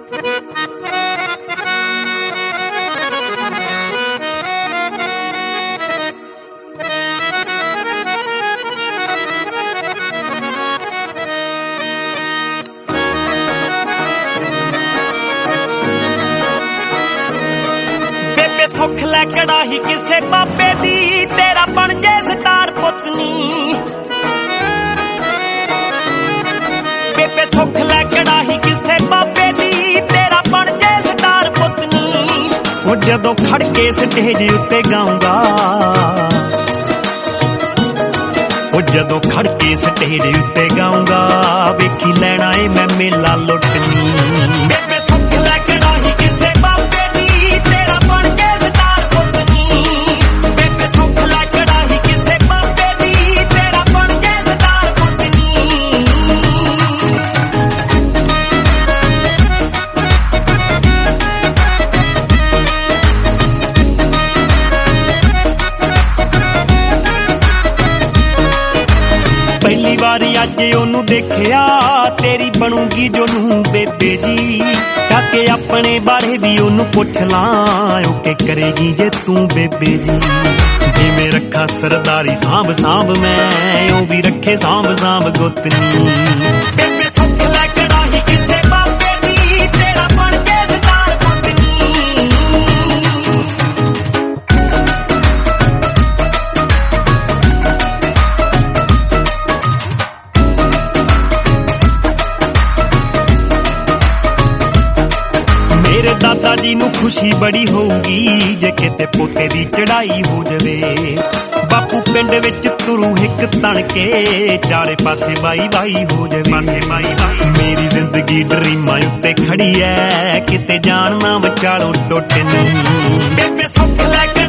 ਸੁੱਖ ਲੈ ਕੜਾਹੀ ਕਿਸੇ ਬਾਬੇ ਦੀ, ਤੇਰਾ ਬਣ ਜੇ ਸਟਾਰ ਪੁੱਤਨੀ। ਬੇਬੇ ਸੁੱਖ ਲੈ ਕੜਾਹੀ ਕਿਸੇ ਬਾਬੇ ਦੀ, ਤੇਰਾ ਬਣ ਜੇ ਸਟਾਰ ਪੁੱਤਨੀ। ਉਹ ਜਦੋਂ ਖੜ ਕੇ ਸਟੇਜ ਉੱਤੇ ਗਾਉਂਗਾ, ਉਹ ਜਦੋਂ ਖੜ ਕੇ ਸਟੇਜ ਉੱਤੇ ਗਾਉਂਗਾ, ਵੇਖੀ ਲੈਣਾ ਏ ਮੈਂ ਮੇਲਾ ਲੁੱਟਨੀ। ਬੇਬੇ ਸੁੱਖ ਲੈ ਕੜਾਹੀ ਕਿਸੇ ਬਾਬੇ ਦੀ, ਤੇਰਾ ਬਣ ਜੇ ਪਹਿਲੀ ਵਾਰੀ ਅੱਜ ਉਹਨੂੰ ਦੇਖਿਆ, ਤੇਰੀ ਬਣੂਗੀ ਜੋ ਨੂੰ ਬੇਬੇ ਜੀ। ਜਾ ਕੇ ਆਪਣੇ ਬਾਰੇ ਵੀ ਉਹਨੂੰ ਪੁੱਛ ਲਾਂ, ਉਹ ਕਿ ਕਰੇਗੀ ਜੇ ਤੂੰ ਬੇਬੇ ਜੀ। ਜਿਵੇਂ ਰੱਖਾ ਸਰਦਾਰੀ ਸਾਂਭ ਸਾਂਭ ਮੈਂ, ਉਹ ਵੀ ਰੱਖੇ ਸਾਂਭ ਸਾਂਭ ਗੁੱਤਨੀ। ਬੇਬੇ ਸੁੱਖ ਲੈ ਕੜਾਹੀ ਕਿਸੇ ਬਾਬੇ ਦੀ, ਤੇਰਾ ਬਣ ਕੇ ਸਟਾਰ ਪੁੱਤਨੀ। ਮੇਰੇ ਦਾਦਾ ਜੀ ਨੂੰ ਖੁਸ਼ੀ ਬੜੀ ਹੋਊਗੀ, ਜੇ ਕਿਤੇ ਪੋਤੇ ਦੀ ਚੜਾਈ ਹੋ ਜਾਵੇ। ਬਾਪੂ ਪਿੰਡ ਵਿੱਚ ਤੁਰੂ ਹਿੱਕ ਤਣ ਕੇ, ਚਾਰੇ ਪਾਸੇ ਬਾਈ ਬਾਈ ਹੋ ਜਾਵੇ। ਮੇਰੀ ਜ਼ਿੰਦਗੀ ਡਰੀਮਾਂ ਉੱਤੇ ਖੜੀ ਐ, ਕਿਤੇ ਜਾਣ ਨਾ ਵਿਚਾਲੋਂ ਟੁੱਟ ਨਹੀਂ। ਬੇਬੇ ਸੁੱਖ ਲੈ ਕੇ